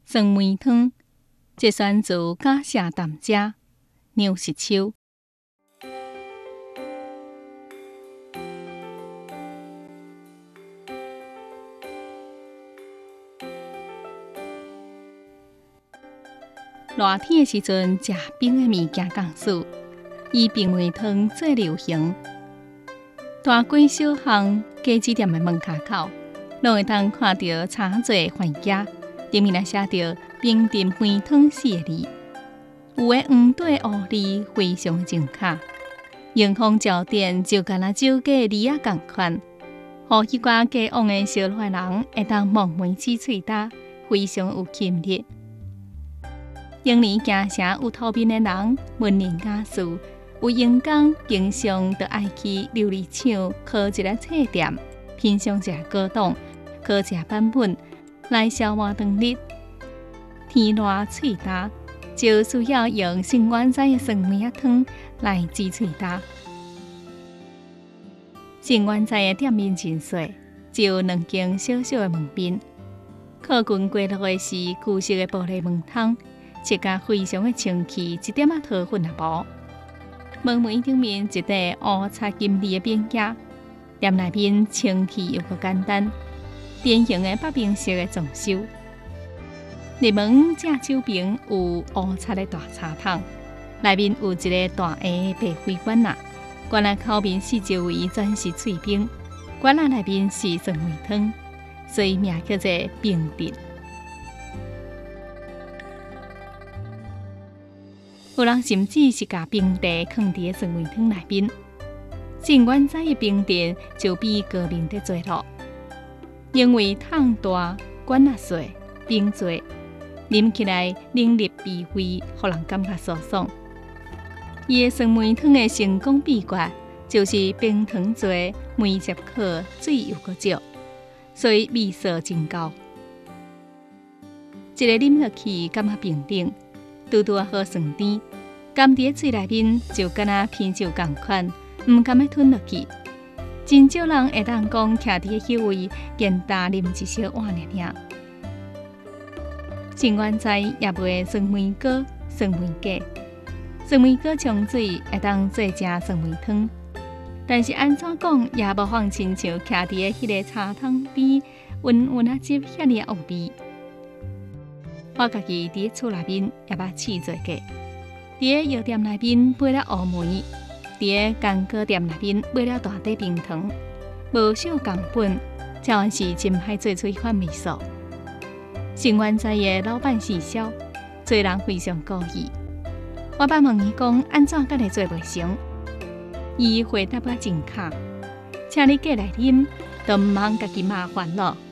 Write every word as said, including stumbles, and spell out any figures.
酸梅汤，节选自假谢淡家牛实秋。热天的时阵，食冰的物件降暑，以冰梅汤最流行。大街小巷、果子店的门口口，拢会当看到插座番茄，顶面也写着“冰镇梅汤”四个字。有的黄底乌字非常正确，荧光照点就敢若酒家的字仔同款，互迄寡家往的烧热人会当望梅止喙焦，非常有吸引力。永年行城有头面的人，文人雅士有闲工，经常就爱去琉璃厂开一个册店，品尝一下高档，烤一下版本，来消磨长日。天热喙焦，就需要用新原材的酸梅仔汤来止喙焦。新原材的店面真细，只有两间小小的门面。靠近过路的是旧式的玻璃门窗。设计非常的清气，一点仔桃粉也无。门楣顶面一块乌漆金利的边架，店内面清气又够简单，典型的北平式的装修。入门正手边有乌漆的大茶桶，内面有一个大个的白灰管仔，管仔口面四周围全是碎冰，管仔内面是酸梅汤，所以名叫做冰镇。有人甚至是把冰茶放伫酸梅汤内面，新原材的冰镇就比高明得多咯。因为桶大、管仔细、冰多，啉起来冷冽味味，互人感觉舒爽。伊的酸梅汤的成功秘诀就是冰糖多、梅汁烤、水又够少，所以味素真高。一个啉落去，感觉平等。拄拄啊好酸甜，含伫嘴内面就敢若啤酒同款，唔甘要吞落去。真少人会当讲徛伫迄位，简单啉一小碗尔尔。新原材也卖酸梅糕、酸梅粿。酸梅糕冲水会当做成酸梅汤，但是安怎讲也无法亲像徛伫迄个茶汤边，温温啊汁遐尔有味。我家己伫厝内面也捌试做过，伫药店内面买了乌梅，伫干糕店内面买了大底冰糖，无少共本，照是真歹做出迄款味素。新原材的老板是销，做人非常故意。我捌问伊讲安怎才会做袂成，伊回答我真巧，请你过来啉，都毋通家己麻烦咯。